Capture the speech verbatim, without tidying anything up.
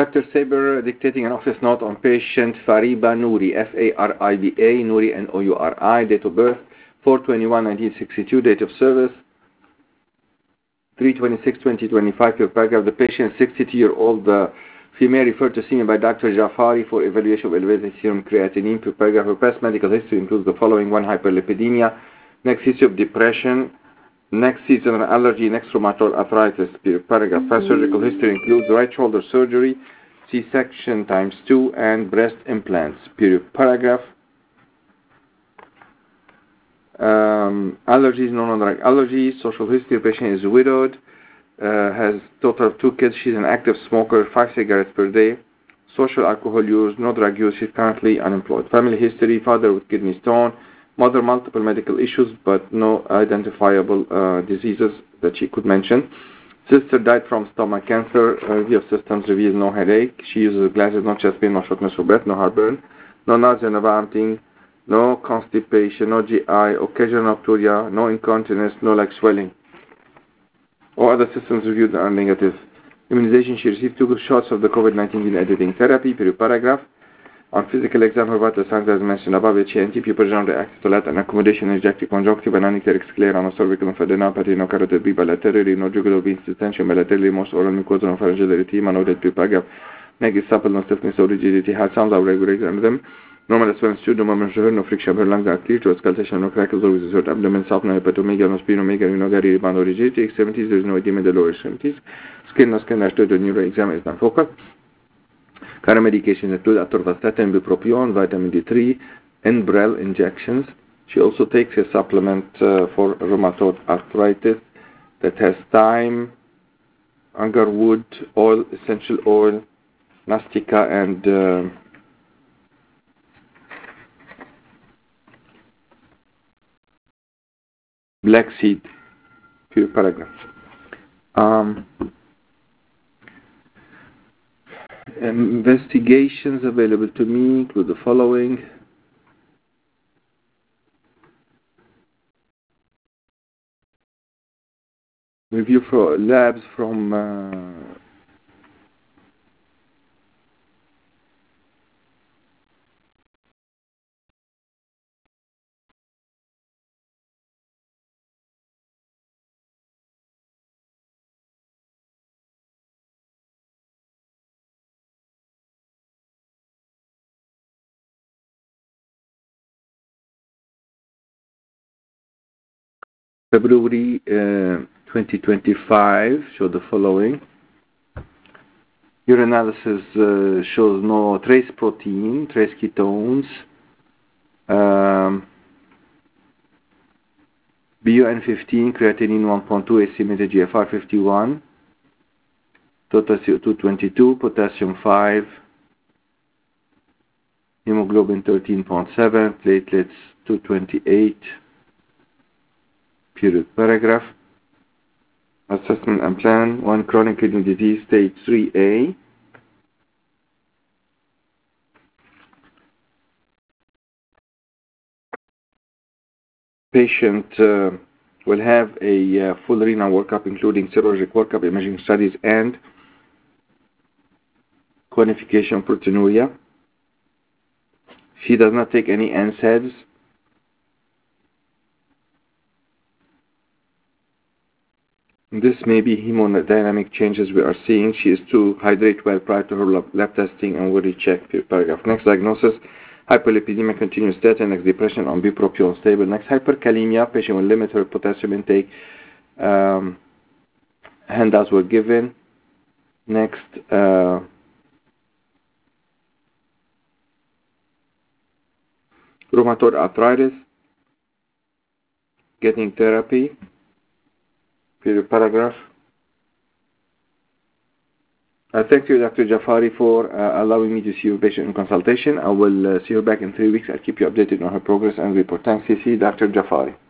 Doctor Saber dictating an office note on patient Fariba Nouri, F A R I B A, Nouri, N O U R I, date of birth, four twenty-one nineteen sixty-two, date of service, three twenty-six twenty twenty-five, per paragraph. The patient, sixty-two-year-old uh, female, referred to seen by Doctor Jafari for evaluation of elevated serum creatinine. Per paragraph, her past medical history includes the following: one, hyperlipidemia, next history of depression, next seasonal allergy, next rheumatoid arthritis. Per paragraph, past surgical history includes right shoulder surgery, C-section times two, and breast implants. Period. Paragraph. Um, allergies, non-drug allergies, social history, patient is widowed, uh, has total of two kids, she's an active smoker, five cigarettes per day, social alcohol use, no drug use, she's currently unemployed. Family history, father with kidney stone, mother multiple medical issues but no identifiable uh, diseases that she could mention. Sister died from stomach cancer, uh, review of systems reveals no headache, she uses glasses, no chest pain, no shortness of breath, no heartburn, no nausea, no vomiting, no constipation, no G I, occasional nocturia, no incontinence, no leg swelling. All other systems reviewed are negative. Immunization, she received two shots of the COVID nineteen gene editing therapy. Period. Paragraph. On physical exam, her vital signs as mentioned above, H N T, pupil general reactive to light and accommodation, injective conjunctive, and anicteric sclera, no cervical lymphadenopathy, no carotid B bilaterally, no jugular veins distension bilaterally, most oral mucosal and pharyngeal erythema, no dead. Period. Paragraph. Neck is supple, no stiffness or rigidity, heart sounds are regulated under them. Normal swelling, pseudo, no friction of her lungs are clear to auscultation, no crackles or with short abdomen, soft, no hepatomegaly, no splenomegaly, no gary, rebound or rigidity, extremities, there is no edema in the lower extremities. Skin, no skin rash, the neuro exam is non focal. Current medication include atorvastatin, bupropion, vitamin D three, Enbrel injections. She also takes a supplement uh, for rheumatoid arthritis that has thyme, angerwood oil, essential oil, nastica, and uh, black seed. Pure paragraph. Um, investigations available to me include the following: review for labs from uh, February uh, twenty twenty-five show the following. Urinalysis uh, shows no trace protein, trace ketones, um, B U N fifteen, creatinine one point two, estimated G F R fifty-one, total C O two twenty-two, potassium five, hemoglobin thirteen point seven, platelets two twenty-eight. Period. Paragraph. Assessment and plan. One, chronic kidney disease, stage three A. Patient uh, will have a uh, full renal workup, including serologic workup, imaging studies, and quantification of proteinuria. She does not take any N SAIDs. This may be hemodynamic changes we are seeing. She is to hydrate well prior to her lab, lab testing and will recheck. Paragraph. Next diagnosis: hyperlipidemia, continuous statin, next depression on bupropion stable. Next, hyperkalemia, patient will limit her potassium intake. Um, handouts were given. Next, uh, rheumatoid arthritis, getting therapy. Period. Paragraph. Uh, thank you, Doctor Jafari, for uh, allowing me to see your patient in consultation. I will uh, see her back in three weeks. I'll keep you updated on her progress and report. Thanks, C C. Doctor Jafari.